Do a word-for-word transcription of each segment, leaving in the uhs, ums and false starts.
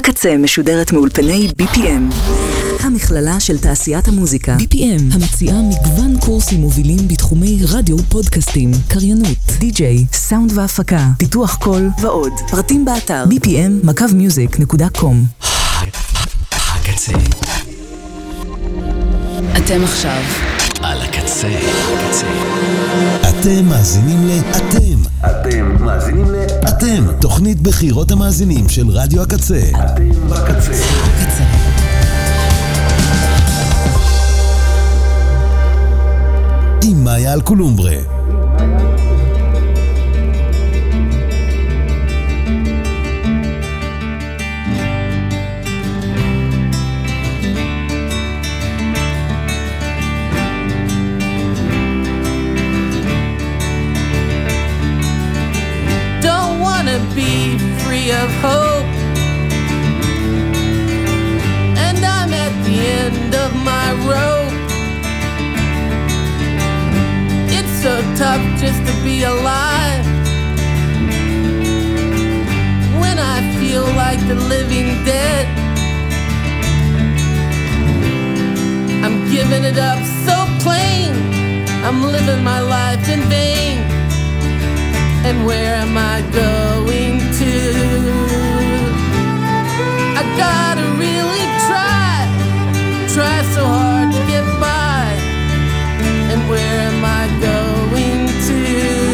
הקצה משודרת מאולפני בי פי אם, המכללה של תעשיית המוזיקה. בי פי אם המציעה מגוון קורסים מובילים בתחומי רדיו, פודקאסטים, קריינות, די-ג'יי, סאונד והפקה, פיתוח קול ועוד. פרטים באתר בי פי אם מקו מיוזיק נקודה קום. הקצה. אתם עכשיו על הקצה. הקצה. אתם מאזינים ל... אתם. אתם מאזינים ל... אתם. תוכנית בחירות המאזינים של רדיו הקצה. אתם בקצה. הקצה. עם מאיה אלקולומברה. Be free of hope, and I'm at the end of my rope. It's so tough just to be alive when I feel like the living dead. I'm giving it up so plain, I'm living my life in vain. And where am I going to? I gotta really try, try so hard to get by. And where am I going to?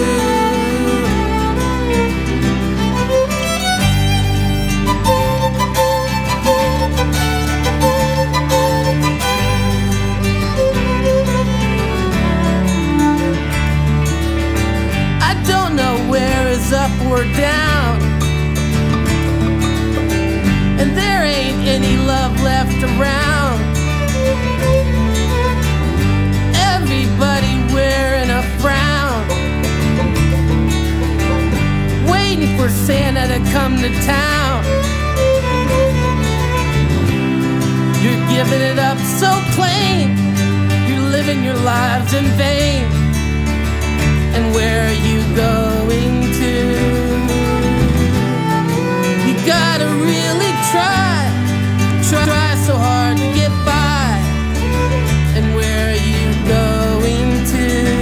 Up or down, and there ain't any love left around. Everybody wearing a frown, waiting for Santa to come to town. You're giving it up so plain, you're living your lives in vain. And where are you going to? You gotta really try, try, try so hard to get by. And where are you going to?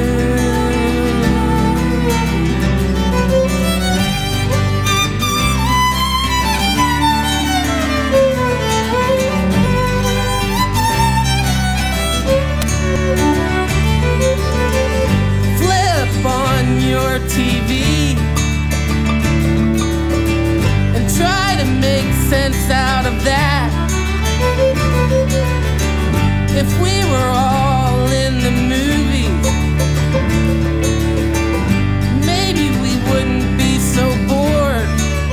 Your T V and try to make sense out of that. If we were all in the movie, maybe we wouldn't be so bored.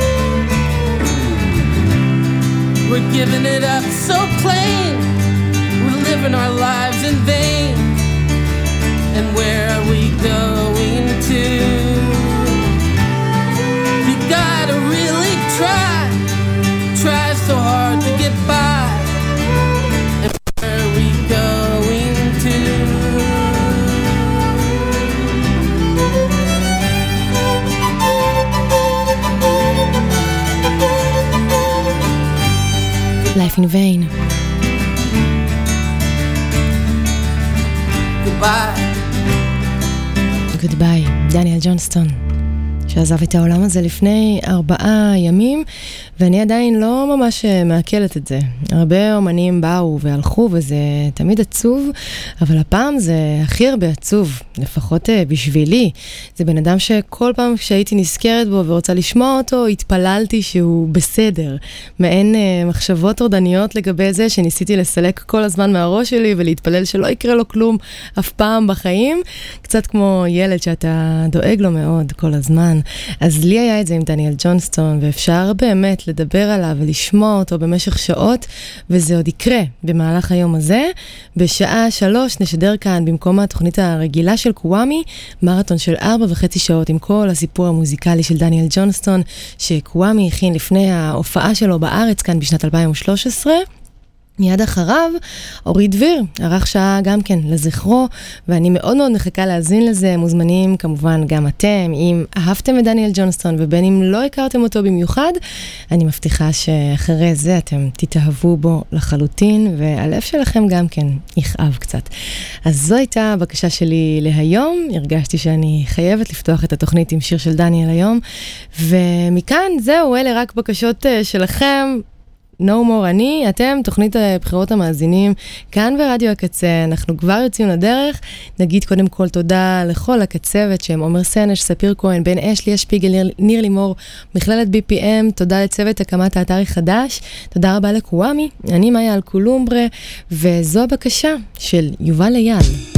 We're giving it up so plain, we're living our lives in vain. And where are we going to? You gotta really try, try so hard to get by. And where are we going to? Life in Vain. Goodbye. גודביי, דניאל ג'ונסטון, שעזב את העולם הזה לפני ארבעה ימים, ואני עדיין לא ממש מעכלת את זה. הרבה אומנים באו והלכו, וזה תמיד עצוב, אבל הפעם זה הכי הרבה עצוב, לפחות בשבילי. זה בן אדם שכל פעם שהייתי נזכרת בו ורוצה לשמוע אותו, התפללתי שהוא בסדר. מעין מחשבות טורדניות לגבי זה, שניסיתי לסלק כל הזמן מהראש שלי, ולהתפלל שלא יקרה לו כלום אף פעם בחיים. קצת כמו ילד שאתה דואג לו מאוד כל הזמן. אז לי היה את זה עם דניאל ג'ונסטון, ואפשר באמת לדבר עליו ולשמוע אותו במשך שעות, וזה עוד יקרה במהלך היום הזה. בשעה שלוש נשדר כאן במקום התוכנית הרגילה של קוואמי, מרתון של ארבע וחצי שעות עם כל הסיפור המוזיקלי של דניאל ג'ונסטון, שקוואמי הכין לפני ההופעה שלו בארץ כאן בשנת אלפיים ושלוש עשרה. מיד אחריו, אורי דביר, ערך שעה גם כן לזכרו, ואני מאוד מאוד מחכה להזין לזה, מוזמנים כמובן גם אתם, אם אהבתם את דניאל ג'ונסטון, ובין אם לא הכרתם אותו במיוחד, אני מבטיחה שאחרי זה אתם תתאהבו בו לחלוטין, והלב שלכם גם כן יכאב קצת. אז זו הייתה הבקשה שלי להיום, הרגשתי שאני חייבת לפתוח את התוכנית עם שיר של דניאל היום, ומכאן זהו, אלה רק בקשות שלכם, No more אני, אתם, תוכנית בחירות המאזינים, כאן ברדיו הקצה, אנחנו כבר יוצאים לדרך, נגיד קודם כל תודה לכל הקצוות שהם עומר סנש, ספיר כהן, בן אש, ליה שפיגל, ניר, ניר לימור, מכללת בי פי אם, תודה לצוות הקמת האתר החדש, תודה רבה לקוואמי, אני מאיה אלקולומברה, וזו הבקשה של יובל אייל.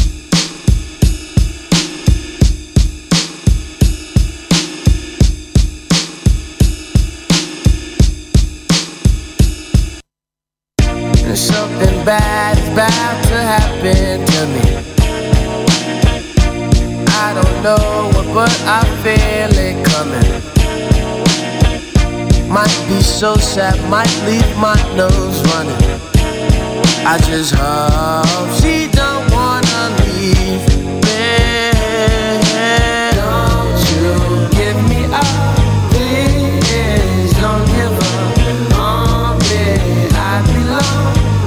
Something bad is about to happen to me. I don't know what, but I feel it coming. Might be so sad, might leave my nose running. I just hope she don't wanna leave me. Don't you give me up, please don't give up on me. I belong.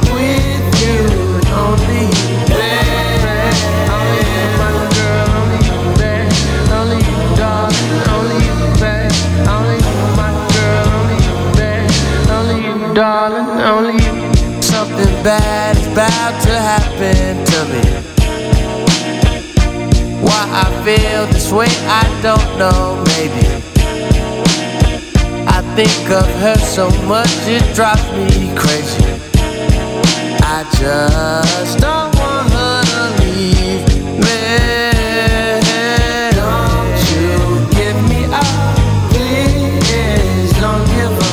Darling, only you. Something bad is about to happen to me. Why I feel this way, I don't know, maybe. I think of her so much, it drives me crazy. I just don't want her to leave me. Don't you give me up, please don't give up.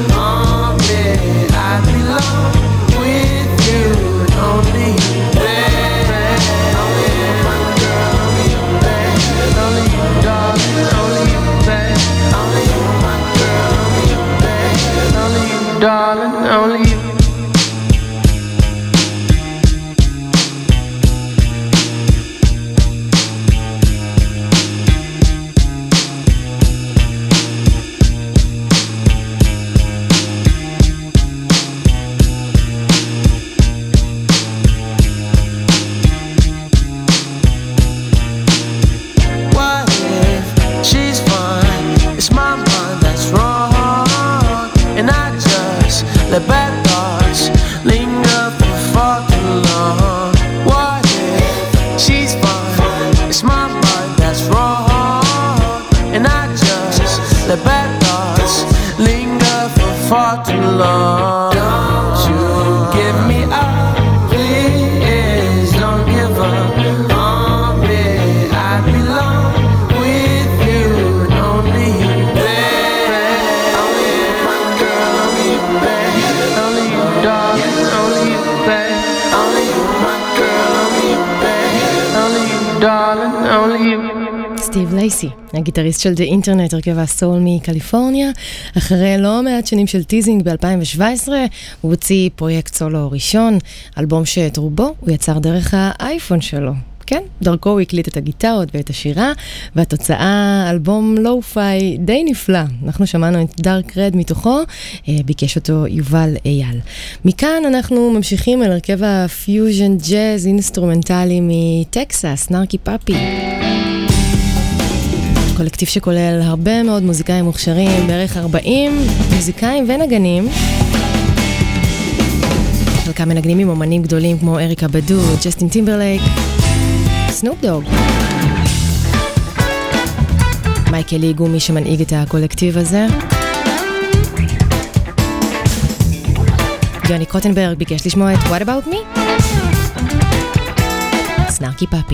Darling, only you. What if she's fine? It's my mind that's wrong, and I just let bad thoughts linger for far too long. What if she's fine? It's my mind that's wrong, and I just let bad thoughts linger for far too long. Don't you give me up, please don't give up on me. I belong with you, only you. Darling, only you. סטיב לייסי, הגיטריסט של The Internet, הרכב הסול מקליפורניה. אחרי לא מעט שנים של טיזינג ב-אלפיים שבע עשרה, הוא הוציא פרויקט סולו ראשון, אלבום שאת רובו הוא יצר דרך האייפון שלו. כן, דרכו הוא הקליט את הגיטרות ואת השירה, והתוצאה, אלבום לואו-פיי די נפלא. אנחנו שמענו את דארק רד מתוכו, ביקש אותו יובל אייל. מכאן אנחנו ממשיכים אל הרכב הפיוז'ן ג'אז אינסטרומנטלי מטקסס, נרקי פאפי. קולקטיב שכולל הרבה מאוד מוזיקאים מוכשרים, בערך ארבעים מוזיקאים ונגנים. חלקם מנגנים עם אומנים גדולים כמו אריקה בדו, ג'סטין טימברלייק, סנופ דוג. מייקל ליג הוא מי שמנהיג את הקולקטיב הזה. ג'וני קוטנברג ביקש לשמוע את What About Me? סנרקי פאפי.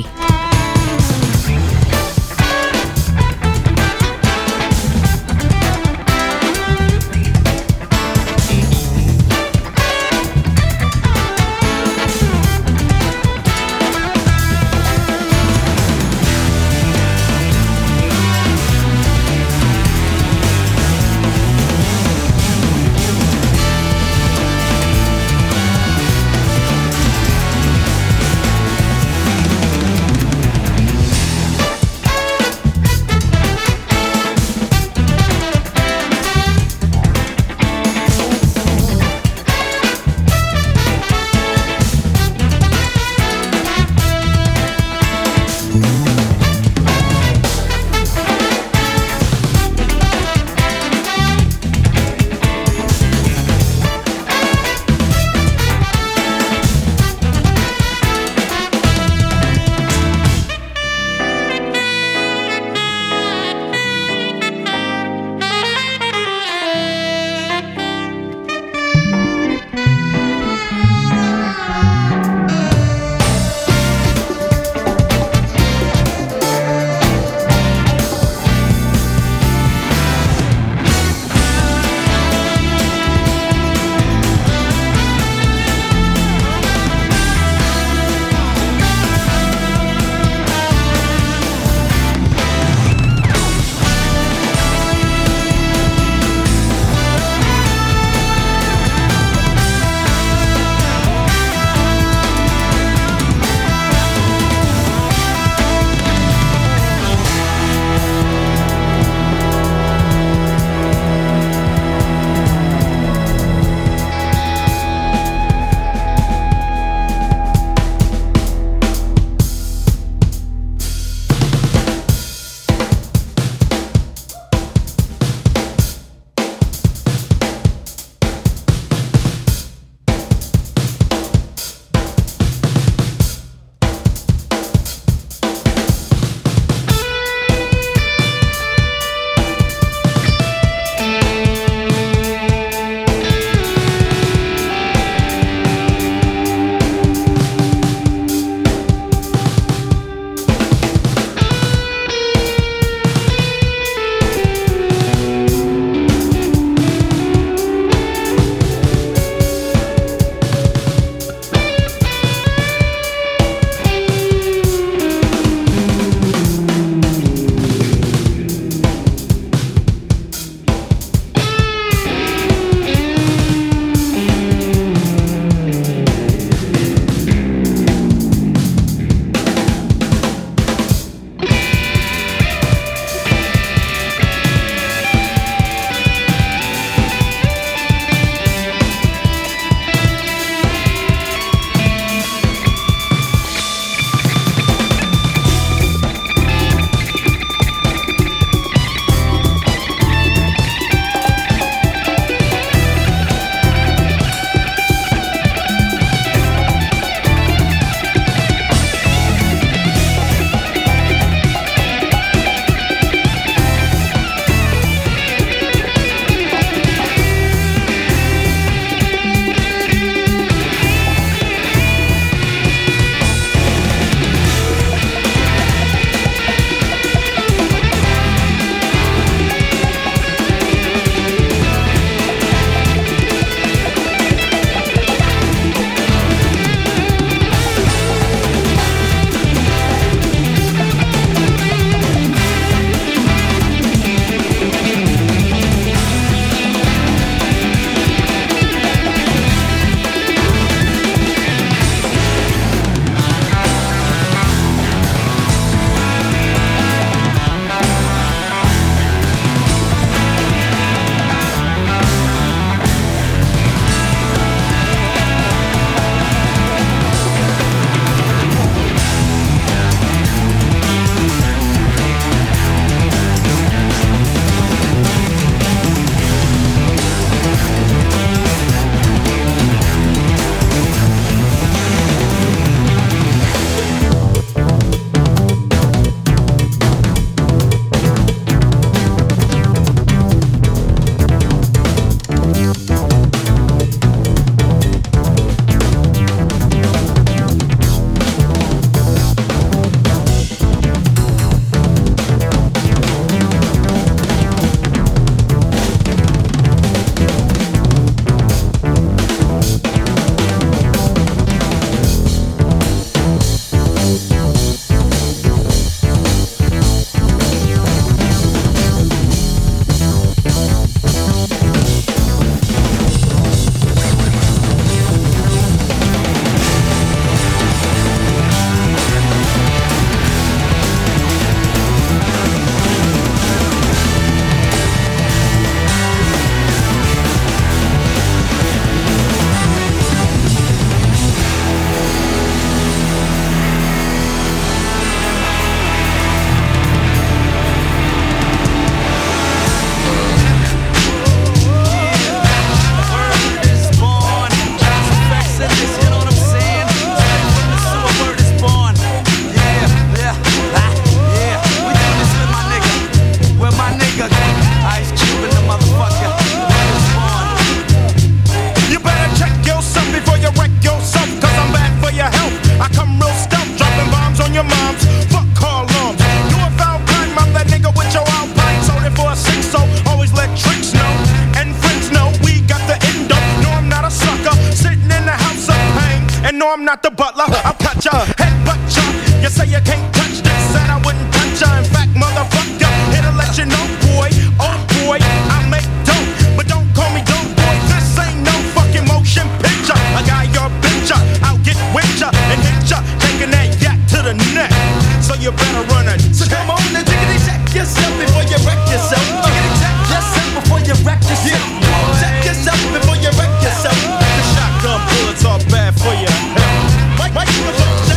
I'm not the butler. I'll cut ya, headbutt ya. You say you can't touch this, said I wouldn't touch ya. In fact, motherfucker, here to let you know, boy, oh boy, I make dope, but don't call me dope boy. This ain't no fucking motion picture. I got your picture, I'll get with ya and hit ya, taking that yak to the neck. So you better run it. So come on and jiggity check yourself before you wreck yourself. Jiggity check yourself before you wreck yourself. Yeah, check yourself before you wreck yourself. The shotgun bullets are bad for you. Mike, Mike, you go check.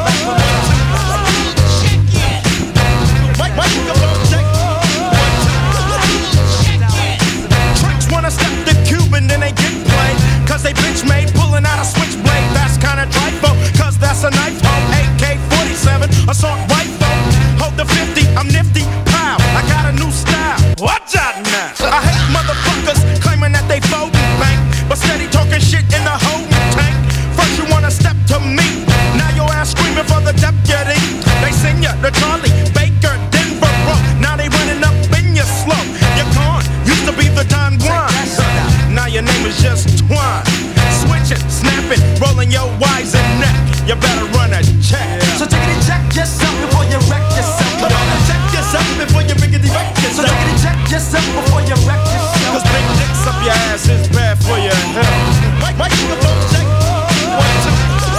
Mike, Mike, you go check. Tricks wanna step the Cuban, then they get played. Cause they bitch made pulling out a switchblade. That's kinda trifle, cause that's a knife. Oh, A K forty-seven, assault rifle. Hold the fifty, I'm nifty. Pow, I got a new style. Watch out now. I hate motherfuckers claiming that they folding bank, but steady talking shit in the holding tank. First you wanna step to me, now your ass screaming for the deputy. They send ya to Charlie Baker, Denver, bro. Now they running up in your slow. You're gone, used to be the Don Juan. Now your name is just Twan. Switch it, snap it, rolling your wise and neck. You better run a check. Yeah. So take it and check yourself before you wreck yourself. Come on and check yourself before you biggity wreck yourself. So take it and check yourself before you wreck yourself. Cause big dicks up your ass is bad for your health. Mike, Mike, you go check. One, two.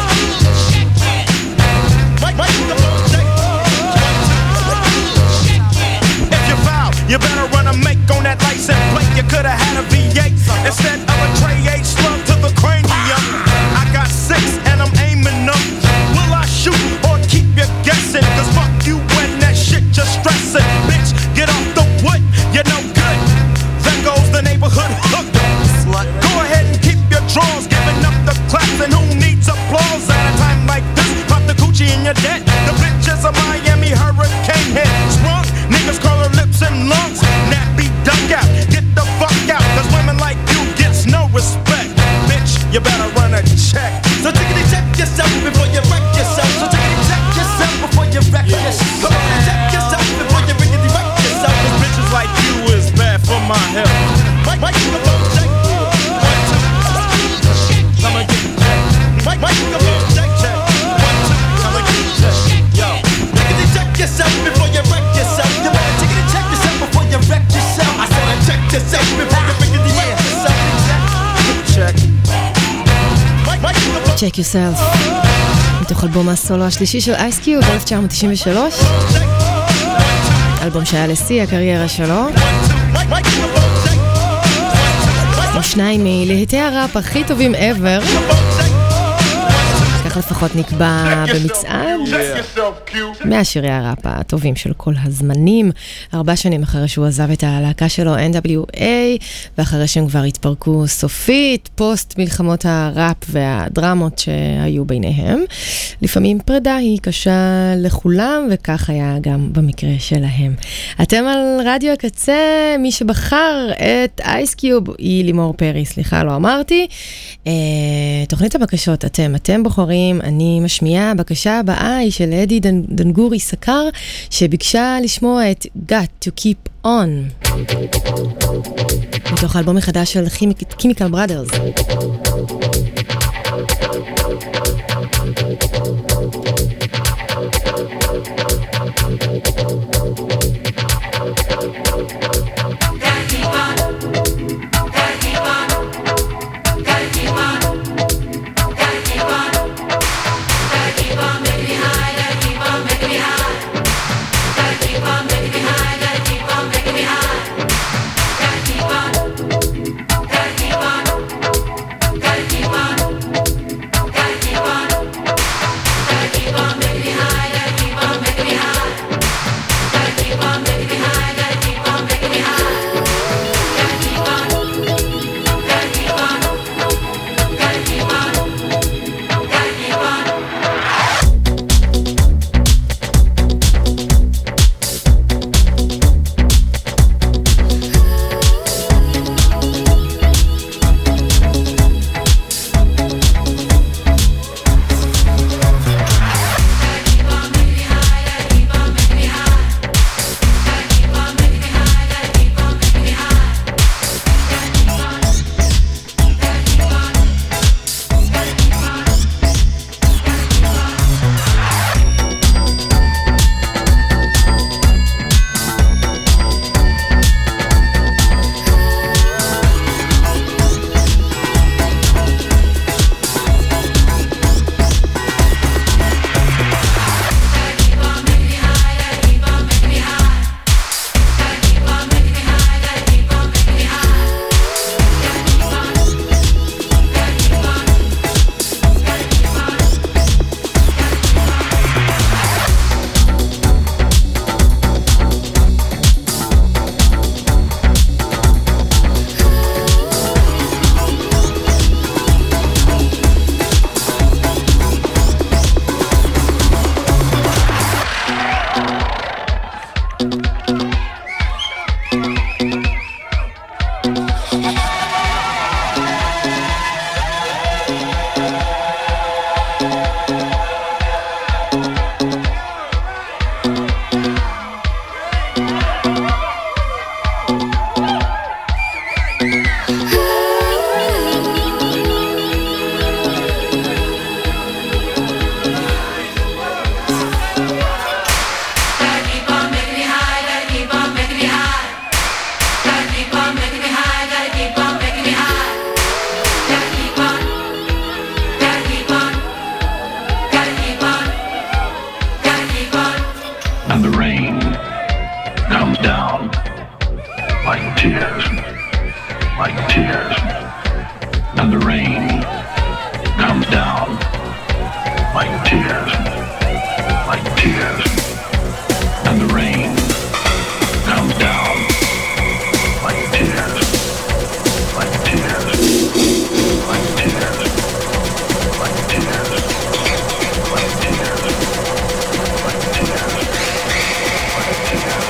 Mike, Mike, you go check. One, two. If you foul, you better run a make on that license plate. You could've had a V eight instead of a Trey H slug to the cranium. I got six and I'm aiming them. Will I shoot or keep you guessing? Cause fuck you when that shit just stressing. Bitch, get off the wood, you're no good. There goes the neighborhood hook. Go ahead and keep your drawers, giving up the claps. And who needs applause at a time like this? Pop the coochie in your debt. The bitch is a Miami hurricane head. Sprung, niggas call her lips and lungs. Nappy duck out, get the fuck out. Cause women like you gets no respect. Bitch, you better run a check. So tickety check yourself before you wreck yourself. So tickety check yourself before you wreck yourself. Come on and check yourself before you rickety wreck yourself. Cause bitches like you is bad for my health. Mike, Mike, you go check. One, two. I'ma get a check. Mike, Mike, you go check, check. One, two. I'ma get a check. Yo, tickety check yourself before you wreck yourself. You better tickety check yourself before you wreck yourself. I said check yourself before you rickety wreck yourself. Check. Check yourself. מתוך אלבום הסולו השלישי של אייסקיוב ב-אלף תשע מאות תשעים ושלוש. אלבום שהיה לשיא הקריירה שלו. שניים מלהיטי הראפ הכי טובים ever. כך לפחות נקבע במצעד מהשירי הראפ הטובים של כל הזמנים. ארבע שנים אחרי שהוא עזב את הלהקה שלו אן דאבליו איי, ואחרי שהם כבר התפרקו סופית, פוסט מלחמות הראפ והדרמות שהיו ביניהם. לפעמים פרידה היא קשה לכולם, וכך היה גם במקרה שלהם. אתם על רדיו הקצה, מי שבחר את אייסקיוב היא לימור פרי, סליחה לא אמרתי. אה, תוכנית הבקשות, אתם, אתם בוחרים. אני משמיעה, הבקשה הבאה היא של אדי דנגורי סקר, שביקשה לשמוע את Got to Keep On מתוך האלבום החדש של Chemical Brothers. Keep like tears, and the rain comes down like tears, like tears, and the rain comes down like tears, like tears, like tears, like tears, like tears, like tears, like tears.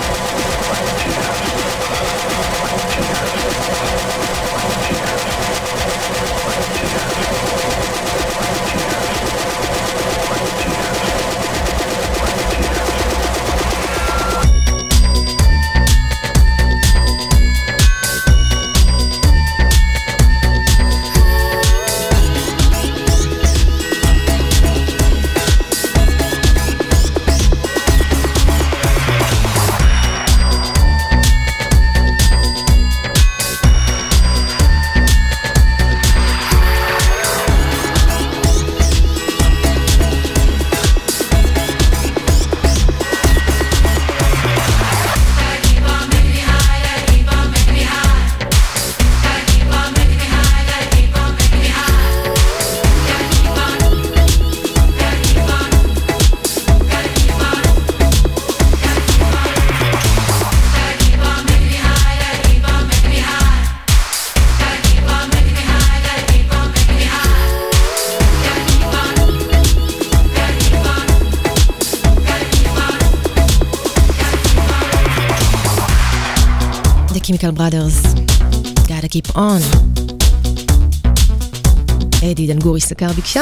Chemical Brothers, Gotta Keep On. אדי דנגורי סקר ביקשה.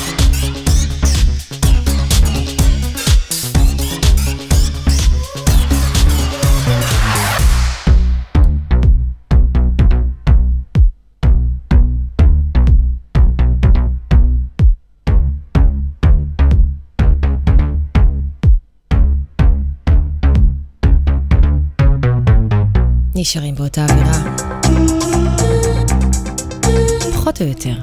נשארים באותה אווירה פחות או יותר.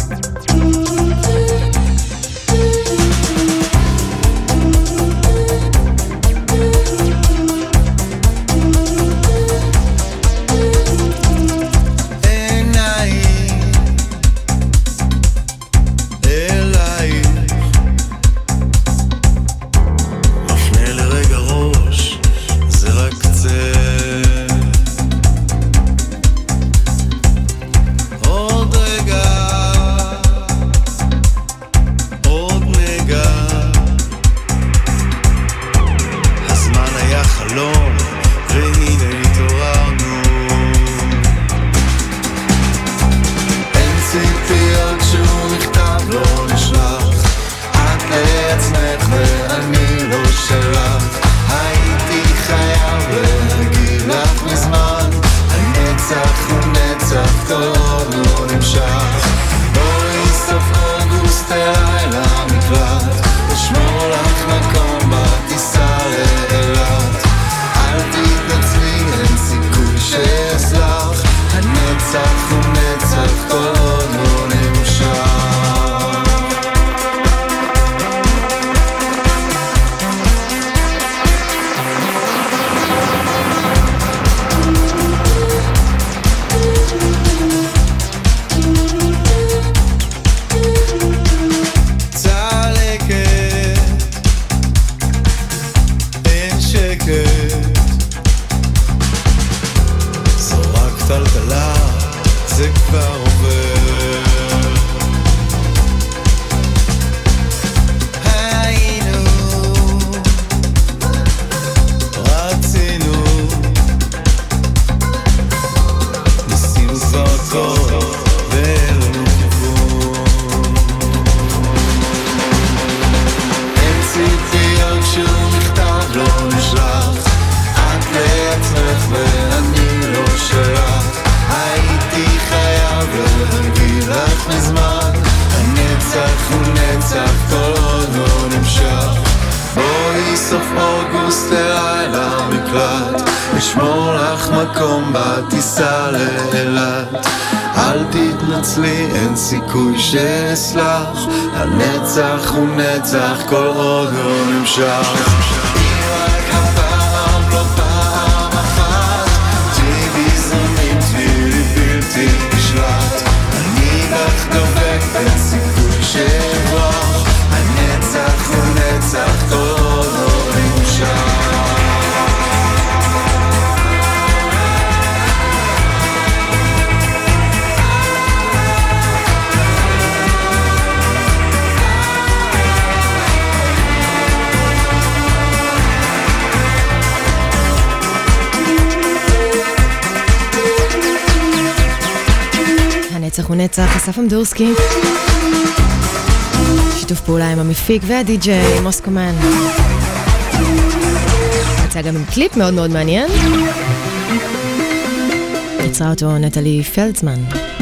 שסלח, הנצח הוא נצח כל עוד הוא נמשך. רק הפעם לא פעם אחת, תהי בזמנים תהי ליבי נצח ונצח, אסף אמדורסקי. שיתוף פעולה עם המפיק והדי-ג'יי מוסקומן. יצא גם עם קליפ מאוד מאוד מעניין. יצרה אותו נטלי פלדסמן.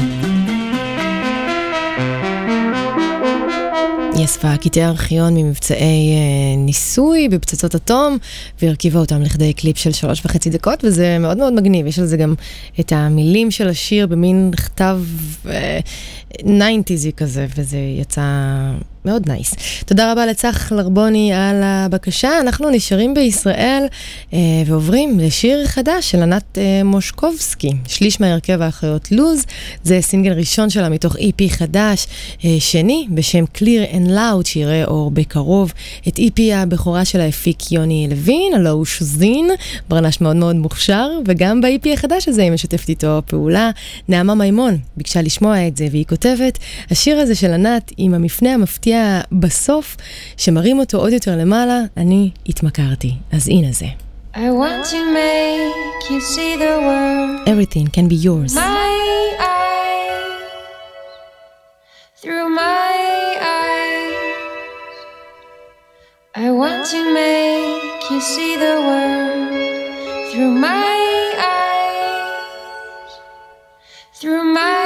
היא אספה קטעי ארכיון ממבצעי אה, ניסוי בפצצות אטום, והרכיבה אותם לכדי קליפ של שלוש וחצי דקות, וזה מאוד מאוד מגניב. יש על זה גם את המילים של השיר במין כתב אה, ניינטיזי כזה, וזה יצא מאוד נייס. תודה רבה לצח לרבוני על הבקשה. אנחנו נשארים בישראל אה, ועוברים לשיר חדש של ענת אה, מושקובסקי, שליש מהרכב האחיות לוז. זה סינגל ראשון שלה מתוך אי פי חדש, אה, שני בשם Clear and Loud, שיראה אור בקרוב. את אי פי הבכורה שלה הפיק יוני לוין, הלא הוא שוזין, ברנש מאוד מאוד מוכשר, וגם ב-אי פי החדש הזה היא משתפת איתו פעולה. נעמה מימון ביקשה לשמוע את זה, והיא כותבת, השיר הזה של ענת עם המפנה המפתיע בסוף, שמרים אותו עוד יותר למעלה, אני התמכרתי. אז הנה זה. I want to make you see the world. Everything can be yours. My eyes, through my eyes. I want to make you see the world through my eyes, through my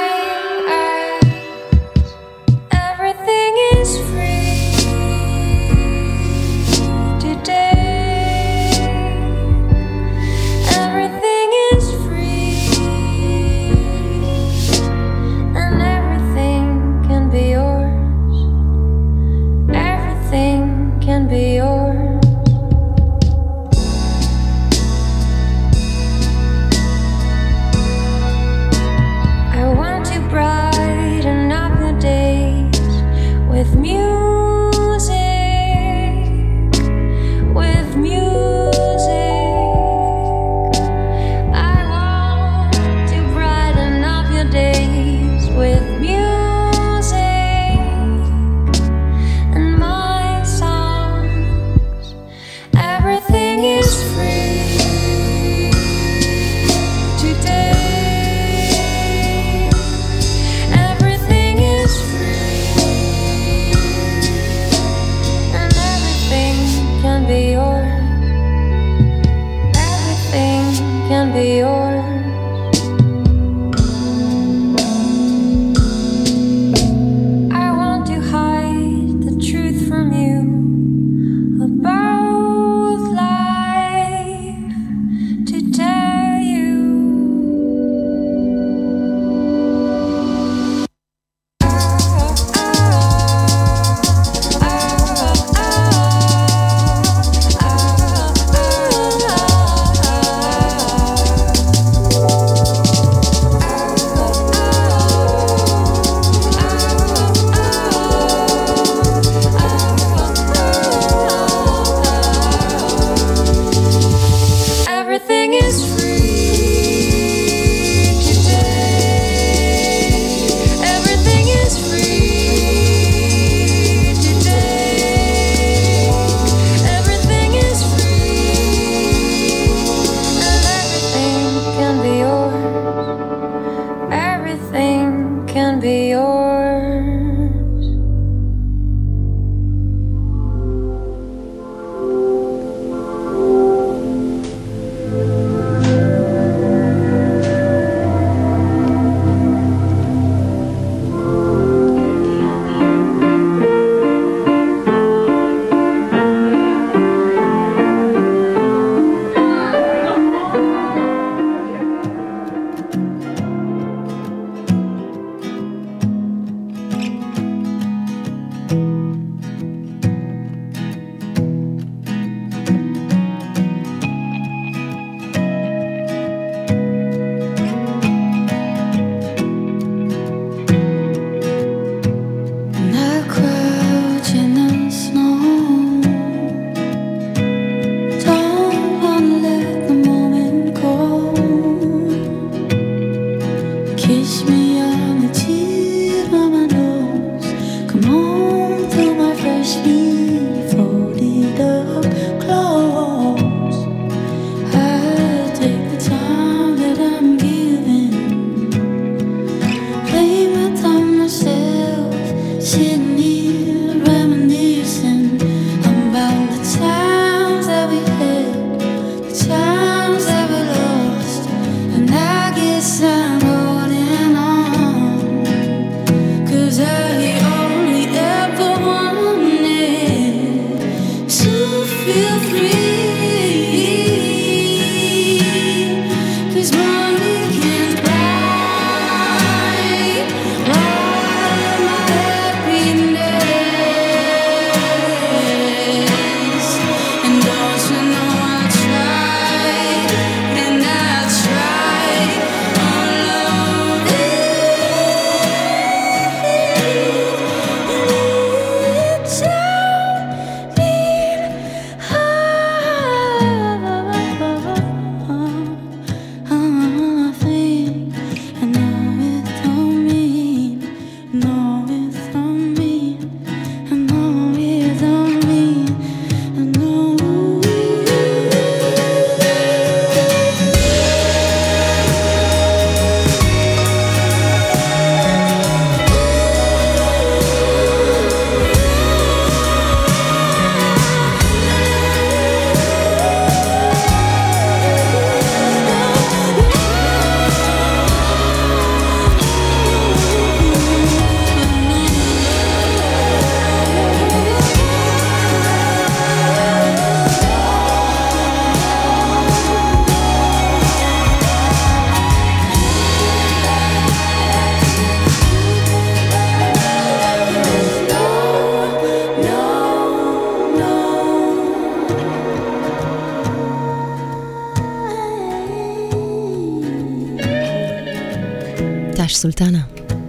סולטנה.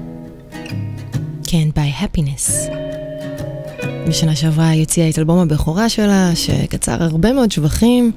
כן, by happiness. בשנה שעברה היא הוציאה את אלבום הבכורה שלה, שקצר הרבה מאוד שבחים.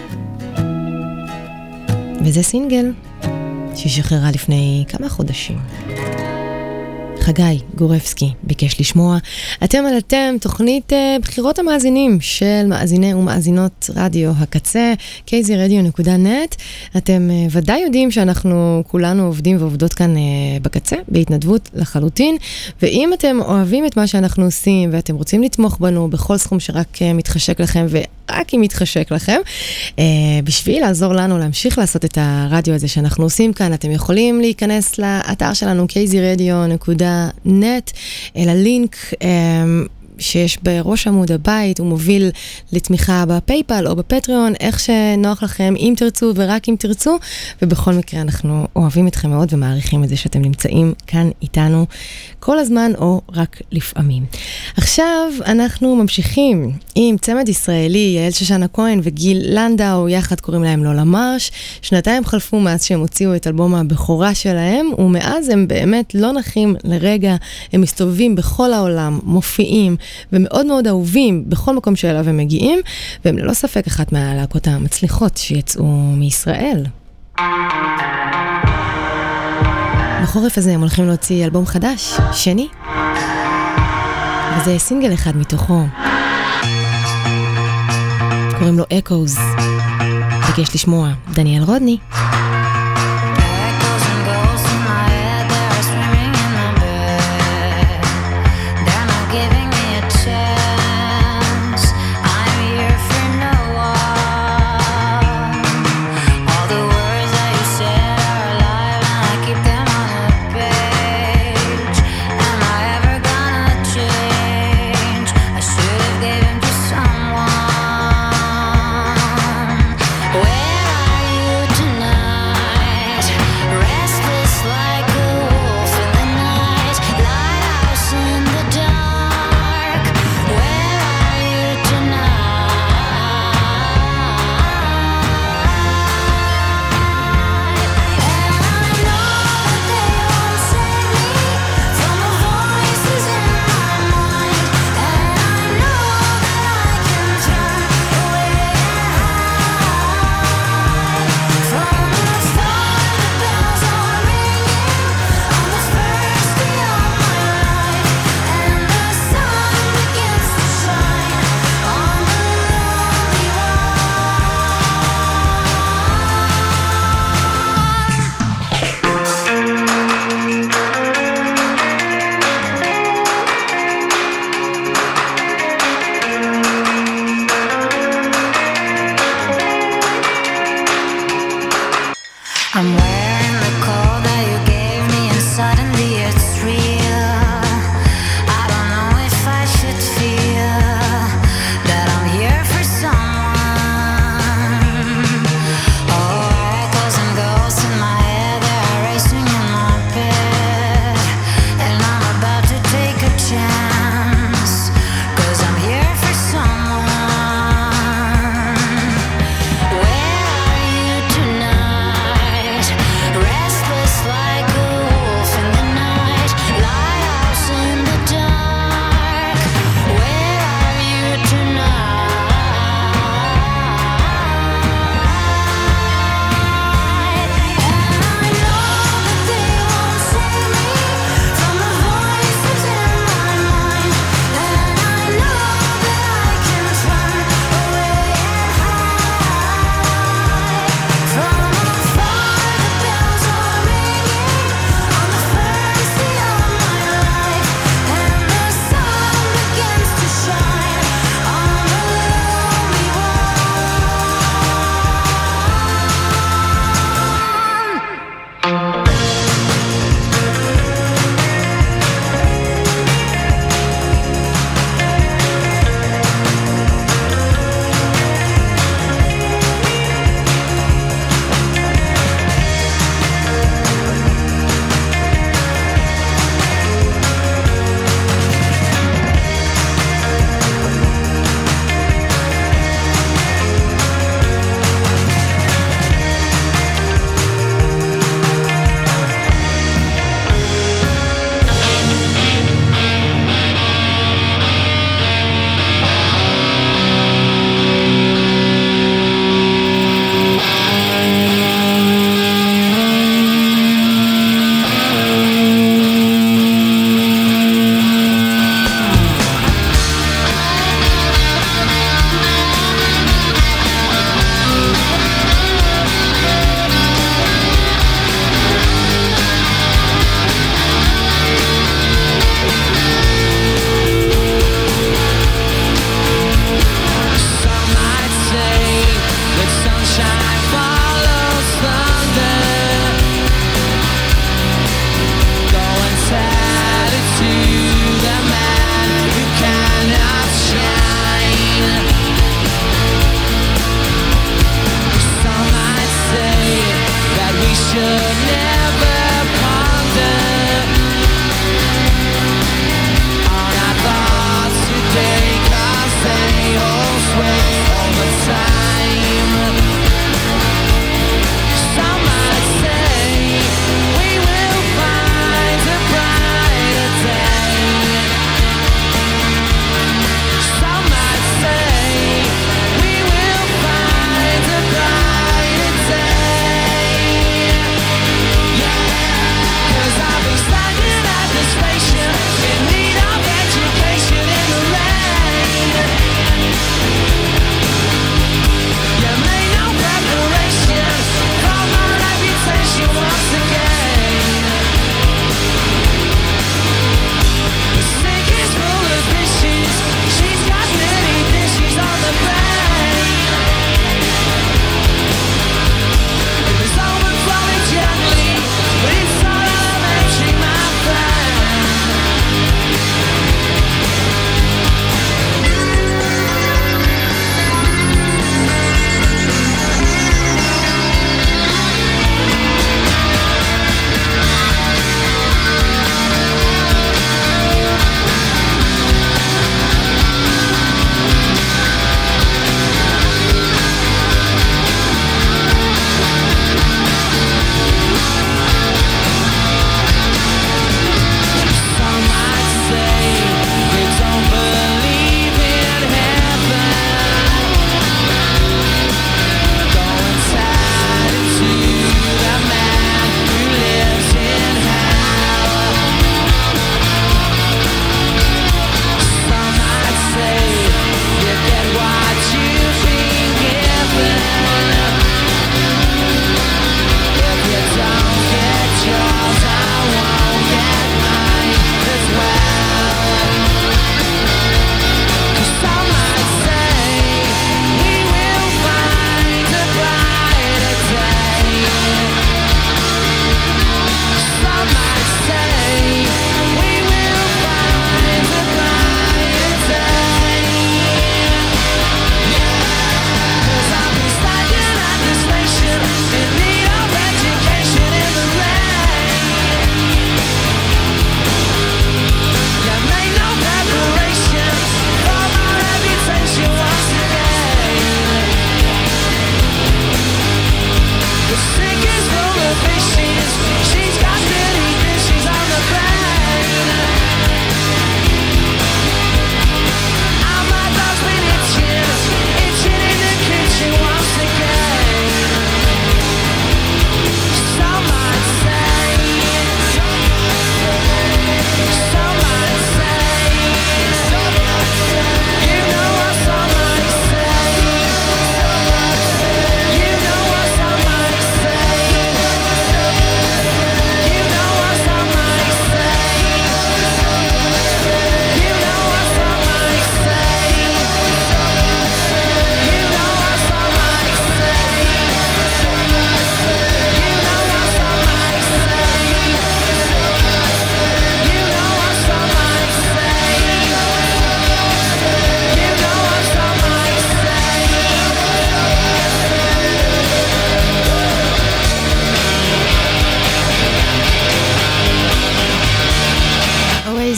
וזה סינגל שהיא שחררה לפני כמה חודשים. חגי גורפסקי ביקש לשמוע. אתם על אתם, תוכנית uh, בחירות המאזינים של מאזיני ומאזינות רדיו הקצה, קייזי רדיו נקודה נט. אתם uh, ודאי יודעים שאנחנו כולנו עובדים ועובדות כאן uh, בקצה, בהתנדבות לחלוטין, ואם אתם אוהבים את מה שאנחנו עושים, ואתם רוצים לתמוך בנו בכל סכום שרק uh, מתחשק לכם, ורק אם מתחשק לכם, uh, בשביל לעזור לנו להמשיך לעשות את הרדיו הזה שאנחנו עושים כאן, אתם יכולים להיכנס לאתר שלנו, קייזי רדיו נקודה נט, אל הלינק שיש בראש עמוד הבית, הוא מוביל לתמיכה בפייפל או בפטריון, איך שנוח לכם, אם תרצו ורק אם תרצו, ובכל מקרה אנחנו אוהבים אתכם מאוד ומעריכים את זה שאתם נמצאים כאן איתנו כל הזמן או רק לפעמים. עכשיו אנחנו ממשיכים עם צמד ישראלי, יעל שושנה כהן וגיל לנדאו, יחד קוראים להם לא למרש. שנתיים חלפו מאז שהם הוציאו את אלבום הבכורה שלהם, ומאז הם באמת לא נחים לרגע, הם מסתובבים בכל העולם, מופיעים, ומאוד מאוד אהובים בכל מקום שאליו הם מגיעים, והם ללא ספק אחת מהלהקות המצליחות שיצאו מישראל. בחורף הזה הם הולכים להוציא אלבום חדש, שני, וזה סינגל אחד מתוכו. קוראים לו Echoes. ביקש לשמוע דניאל רודני. Where are you tonight?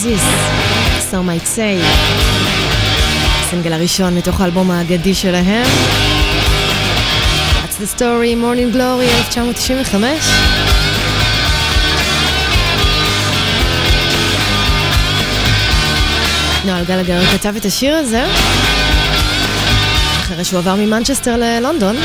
Roses, Some Might Say, הסינגל הראשון מתוך האלבום האגדי שלהם. That's the Story, Morning Glory, אלף תשע מאות תשעים וחמש. נועל גלגר כתב את השיר הזה אחרי שהוא עבר ממנצ'סטר ללונדון.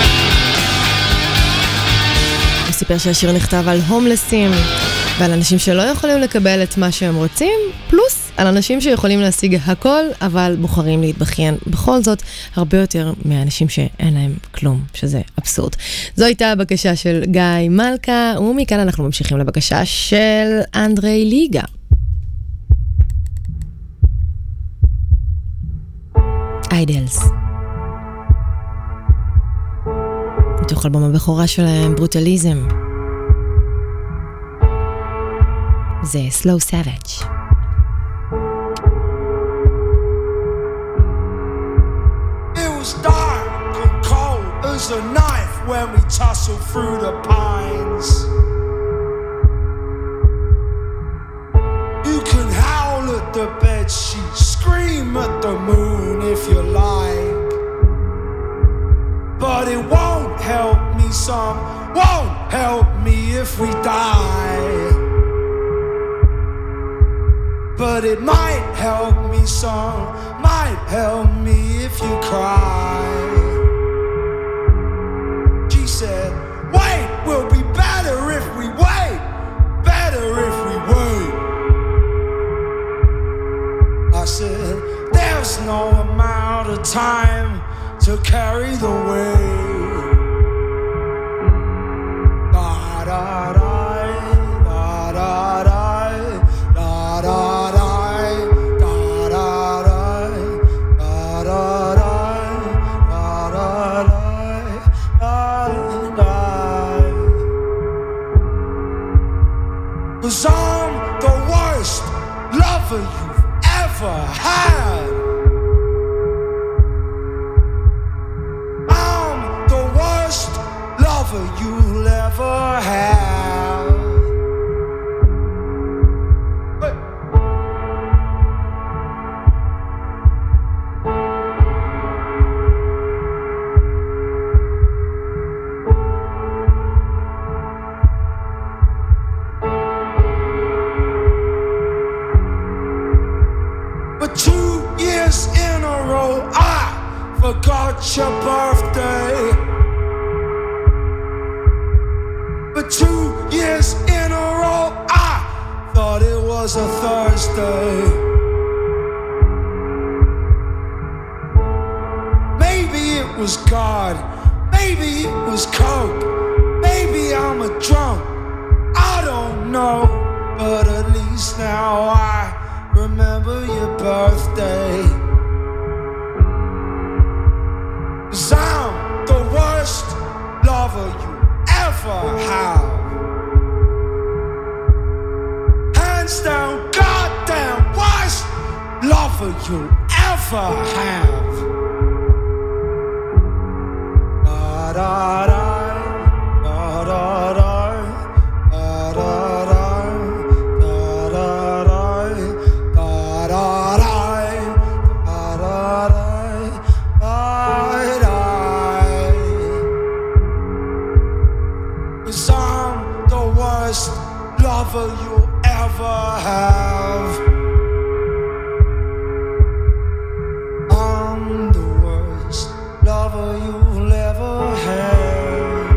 הוא סיפר שהשיר נכתב על הומלסים ועל אנשים שלא יכולים לקבל את מה שהם רוצים, פלוס על אנשים שיכולים להשיג הכל אבל בוחרים להתבכיין בכל זאת הרבה יותר מהאנשים שאין להם כלום, שזה אבסורד. זו הייתה הבקשה של גיא מלכה, ומכאן אנחנו ממשיכים לבקשה של אנדרי ליגה. איידלס. מתוך אלבום הבכורה שלהם, ברוטליזם. זה Slow Savage. It was dark and cold as a knife when we tussled through the pines. You can howl at the bedsheets, scream at the moon if you like, but it won't help me some, won't help me if we die. But it might help me some, might help me if you cry. She said, wait, we'll be better if we wait, better if we wait. I said, there's no amount of time to carry the weight. Da da da, da da da, da da da, da da da, da da da, da da da, da. 'Cause I'm the worst lover you've ever had. I'm the worst lover you'll ever have. Hey. But two years in a row I forgot your birthday. But two years in a row I thought it was a Thursday. Maybe it was God, maybe it was Coke, maybe I'm a drunk, I don't know. But at least now I remember your birthday. 'Cause I'm the worst lover you ever have. Hands down, goddamn worst lover you ever have. Da da da, da da da, da da da, da da da, da da da, da da da, da. 'Cause I'm the worst lover you'll ever have. I'm the worst lover you'll ever have.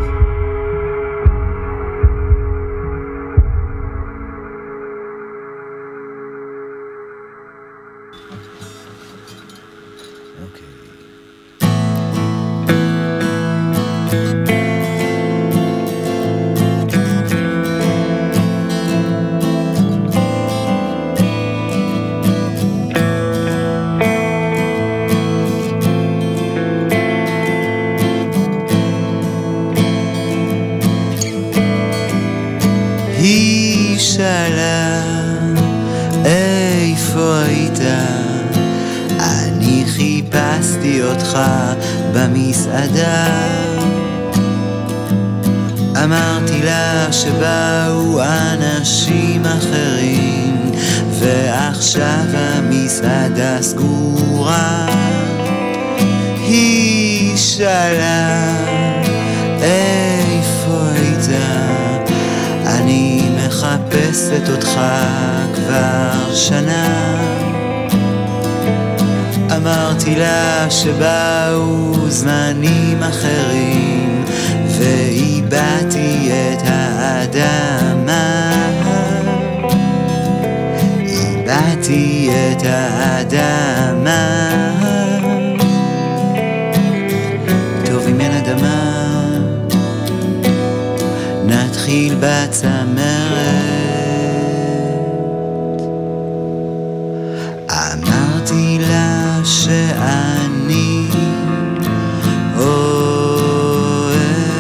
היא שאלה איפה היית, אני חיפשתי אותך במסעדה, אמרתי לה שבאו אנשים אחרים ואח עכשיו המסעדה סגורה. היא שאלה איפה היית, אני מחפשת אותך כבר שנה. אמרתי לה שבאו זמנים אחרים ואיבדתי את האדמה, איבדתי את האדמה. טוב אם אין אדמה נתחיל בצמרת. אמרתי לה שאני אוהב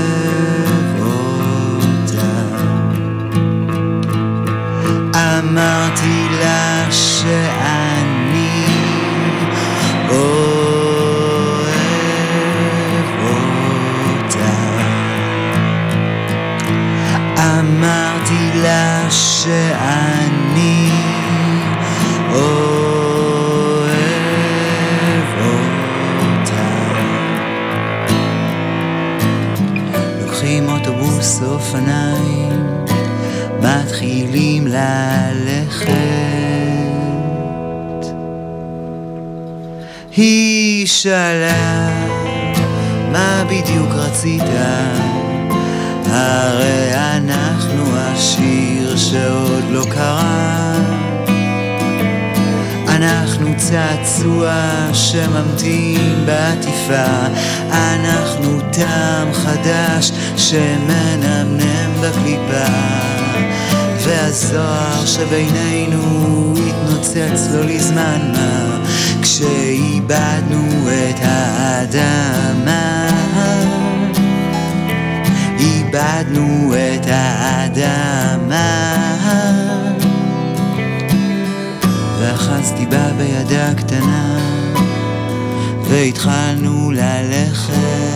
אותה, אמרתי לה שאני אוהב אותה, אמרתי לה שאני אוהב אוטובוס אופניים מתחילים ללכת. היא שאלה מה בדיוק רצית, הרי אנחנו השיר שעוד לא קרה, אנחנו צעצוע שממתין בעטיפה, אנחנו טעם חדש שמנמנם בקליפה, והזוהר שבינינו התנוצץ לא לזמן מה, כשאיבדנו את האדמה, איבדנו את האדמה. ואחזתי בה בידה קטנה והתחלנו ללכת.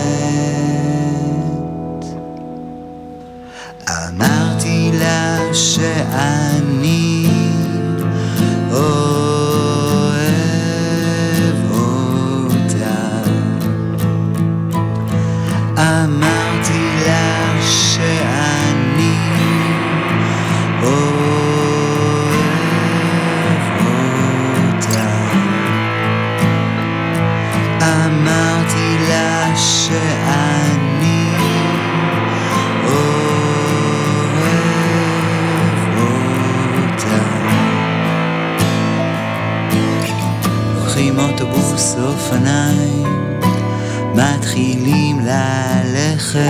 אמרתי לה שאני אוהב אותה, אמרתי לה שאני אוהב אמרתי לה שאני אוהב אותה. לוקחים אוטובוס אופניים מתחילים ללכת.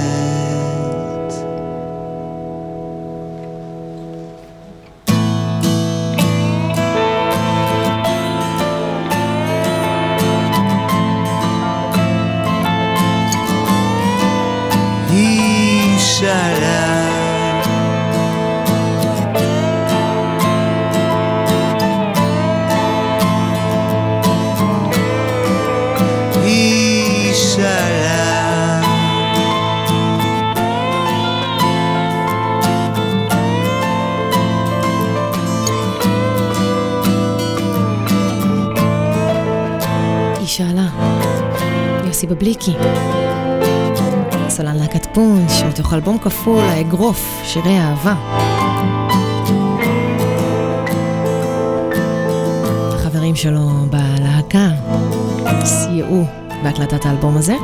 בבליקי סולן להקת פונש, מתוך אלבום כפול האגרוף, שירי אהבה. החברים שלו בלהקה סייעו בהקלטת האלבום הזה,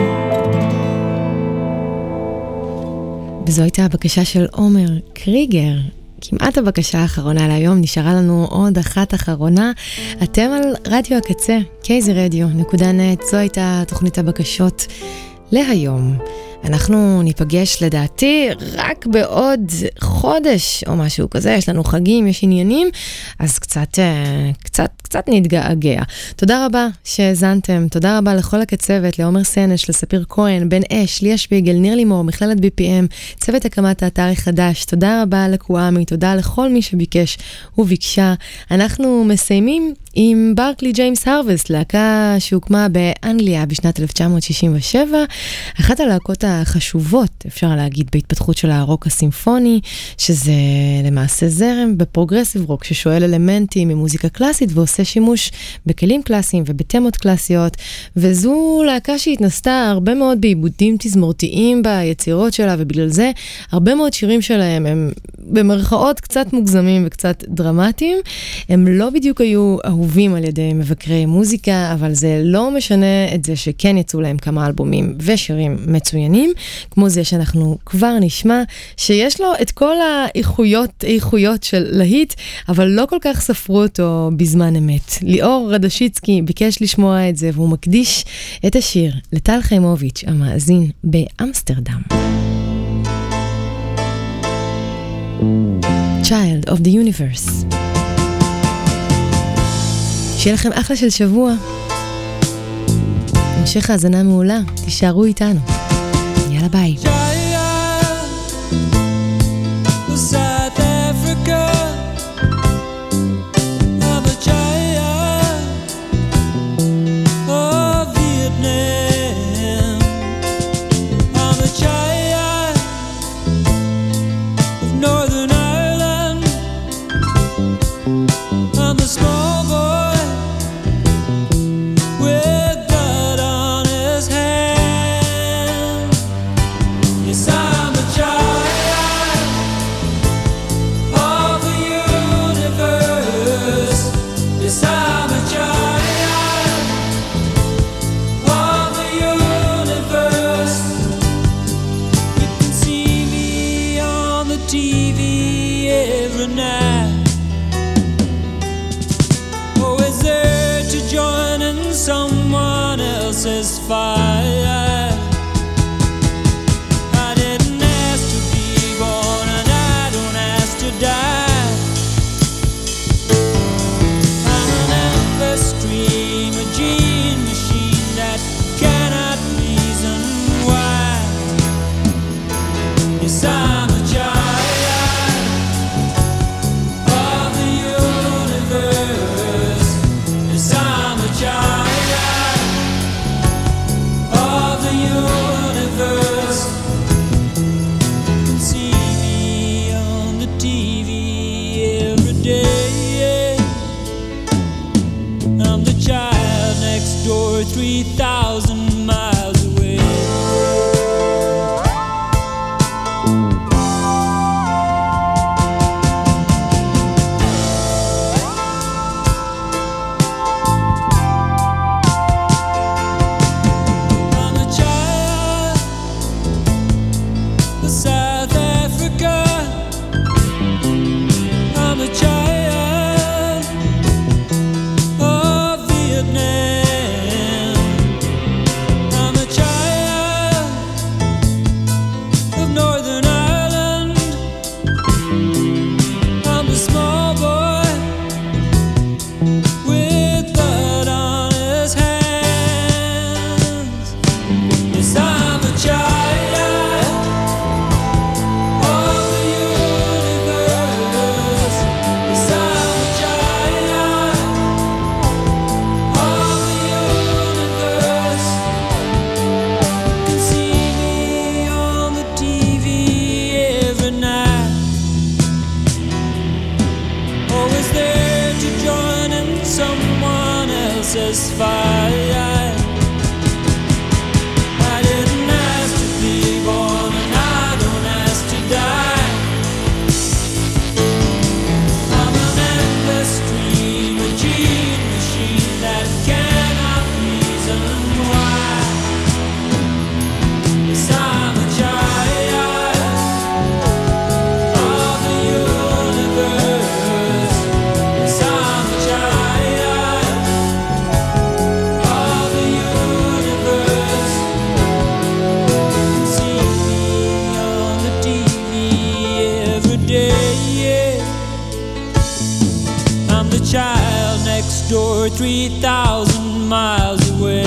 וזו הייתה הבקשה של עומר קריגר. כמעט הבקשה האחרונה להיום, נשארה לנו עוד אחת אחרונה. אתם על רדיו הקצה, קייזי רדיו נקודה נט, זו הייתה תוכנית הבקשות להיום. אנחנו ניפגש לדעתי רק בעוד חודש או משהו כזה, יש לנו חגים, יש עניינים, אז קצת, קצת, קצת נתגעגע. תודה רבה שהזנתם, תודה רבה לכל הקצוות, לעומר סנש, לספיר כהן, בן אש, ליה שפיגל, ניר לימור, מכללת בי פי אם, צוות הקמת האתר החדש, תודה רבה לקואמי, תודה לכל מי שביקש וביקשה. אנחנו מסיימים עם ברקלי ג'יימס הרווסט, להקה שהוקמה באנגליה בשנת אלף תשע מאות שישים ושבע, אחת הלהקות החשובות, אפשר להגיד, בהתפתחות של הרוק הסימפוני, שזה למעשה זרם בפרוגרסיב רוק, ששואל אלמנטים ממוזיקה קלאסית ועושה שימוש בכלים קלאסיים ובתמות קלאסיות, וזו להקה שהתנסתה הרבה מאוד בעיבודים תזמורתיים ביצירות שלה, ובגלל זה הרבה מאוד שירים שלהם הם במרכאות קצת מוגזמים וקצת דרמטיים. הם לא בדיוק היו אהובים על ידי מבקרי מוזיקה, אבל זה לא משנה את זה שכן יצאו להם כמה אלבומים ושירים מצוינים, כמו זה שאנחנו כבר נשמע, שיש לו את כל האיכויות, האיכויות של להיט, אבל לא כל כך ספרו אותו בזמן אמת. ליאור רדשיצקי ביקש לשמוע את זה, והוא מקדיש את השיר לטל חיימוביץ', המאזין באמסטרדם. Child of the Universe. שיהיה לכם אחלה של שבוע. המשך האזנה מעולה, תישארו איתנו. יאללה ביי. South Africa, I'm a child of Vietnam. I'm a child of Northern Ireland. I'm a small boy with blood on his hand. Yes, I'm a child of the universe. Yes, I'm a child of the universe. You can see me on the T V every night, always there to join in someone else's fight. I didn't ask to be born and I don't ask to die. I'm an endless stream, a gene machine that cannot reason why. Yes, I'm a child of the universe. Yes, I'm a child of the universe. You can see me on the T V every day. I'm the child next door, three thousand miles away. I'm a child of South Africa. I'm a child of Vietnam. I'm a child of Northern Ireland. I'm a small boy with blood on his hands. Yes, I'm a child of the universe. Yes, I'm a child of the universe. You can see me on the T V every night, always there to join in someone else's fight. I didn't ask to be born and I don't ask to die. I'm an endless stream, a gene machine that cannot reason why. Yes, I'm a child of the universe. Yes, I'm a child of the universe. You can see me on the T V every day. I'm the child next door, three thousand miles away.